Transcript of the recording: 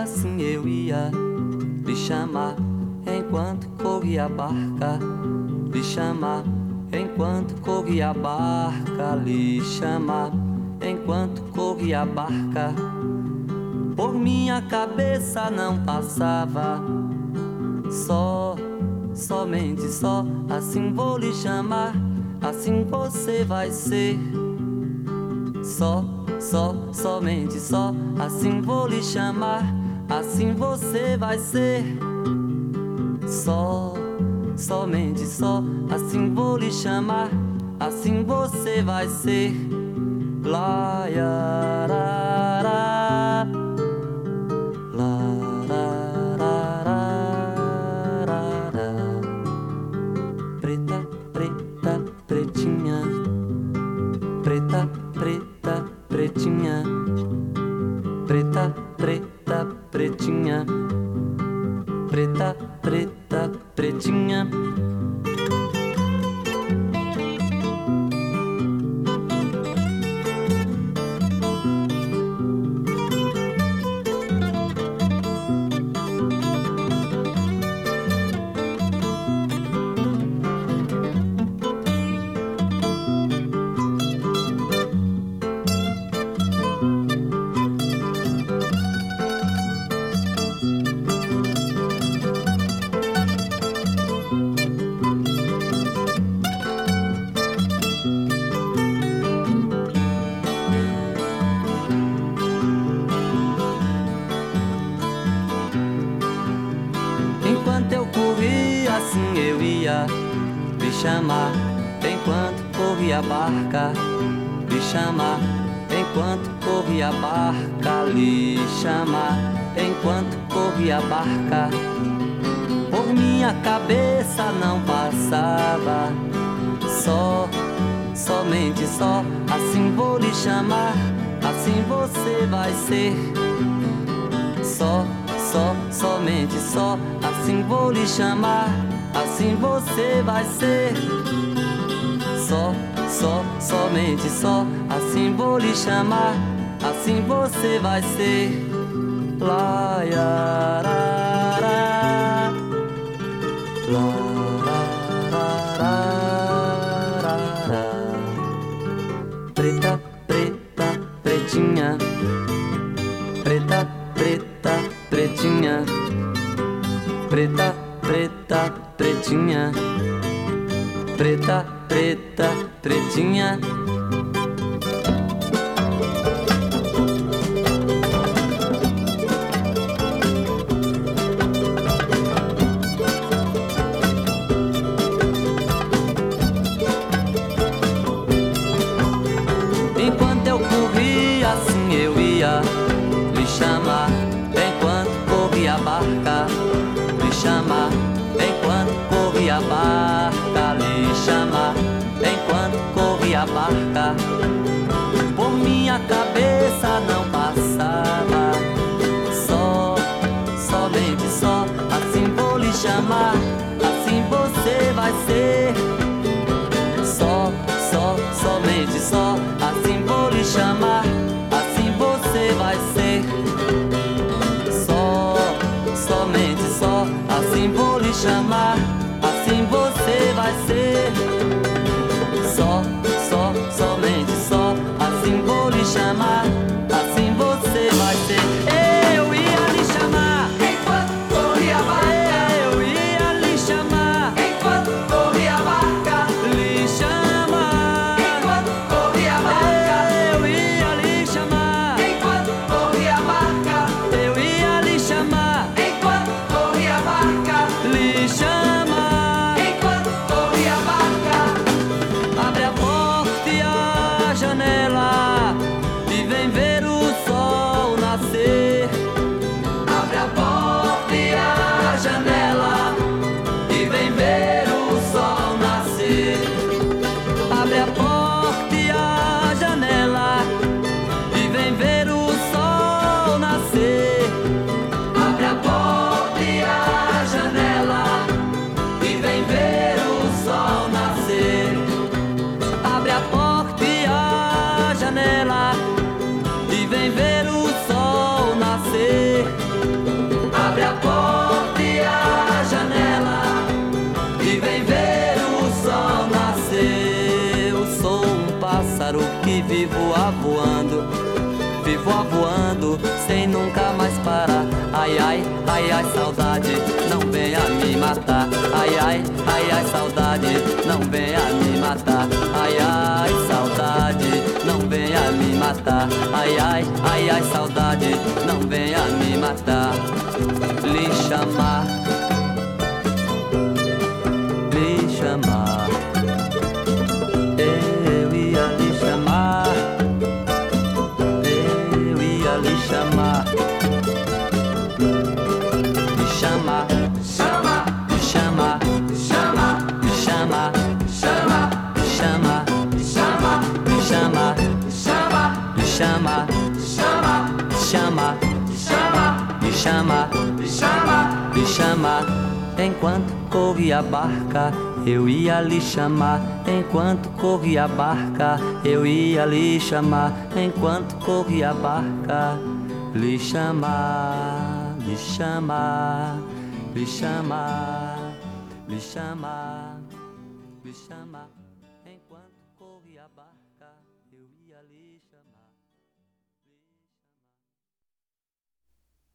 assim eu ia lhe chamar enquanto corria a barca, lhe chamar enquanto corria a barca, lhe chamar enquanto corria a barca. Por minha cabeça não passava somente só, assim vou lhe chamar, assim você vai ser. Somente só, assim vou lhe chamar, assim você vai ser. Somente só, assim vou lhe chamar, assim você vai ser. La ya ra ra, la ra ra ra ra ra. Preta, preta, pretinha, preta, preta, pretinha, preta, preta, pretinha, preta, preta, pretinha. Enquanto eu corria assim eu ia lhe chamar, enquanto corria a barca, lhe chamar, enquanto corria a barca, lhe chamar, enquanto corria a barca. Por minha cabeça não passava somente só, assim vou lhe chamar, assim você vai ser. Somente só, assim vou lhe chamar, assim você vai ser. Somente só, assim vou lhe chamar, assim você vai ser. La ya ra ra, la ra ra ra ra. Preta, preta, pretinha, preta, preta, pretinha, preta, preta, pretinha, preta, preta, pretinha. Enquanto eu corria assim eu ia lhe chamar, enquanto corria a barca, lhe chamar, enquanto corria a barca, lhe chamar, enquanto corria a barca. Por minha cabeça não passava somente só, assim vou lhe chamar, assim você vai ser. Somente só, assim vou lhe chamar, assim você vai ser. Somente só, assim vou lhe chamar, assim você vai ser. Somente só, assim vou lhe chamar, assim você vai ser. Eu ia lhe chamar enquanto corria a barca, eu ia lhe chamar enquanto corria a barca, lhe chamar. enquanto corria a barca, Eu ia lhe chamar, enquanto corria a barca, eu ia lhe chamar, enquanto corria a barca, lhe chamar. avoando, vivo avoando, sem nunca mais parar. Ai, ai, ai, ai, saudade, não venha me matar. Ai, ai, ai, ai, saudade, não venha me matar. Ai, ai, saudade, não venha me matar. Ai, ai, ai, ai, saudade, não venha me matar. Lhe chamar, lhe chamar, eu ia lhe chamar, eu ia lhe chamar, me chamar, Chama, me chamar, chama, me chamar, chama, me chamar, chama, me chamar, chama, me chamar, chama, chama, chama, me chamar, chama. me chamar. Enquanto corria a barca, eu ia lhe chamar. Enquanto corria a barca, eu ia lhe chamar. Enquanto corria a barca, lhe chamar, lhe chamar, lhe chamar, lhe chamar, lhe chamar. Enquanto corria a barca, eu ia lhe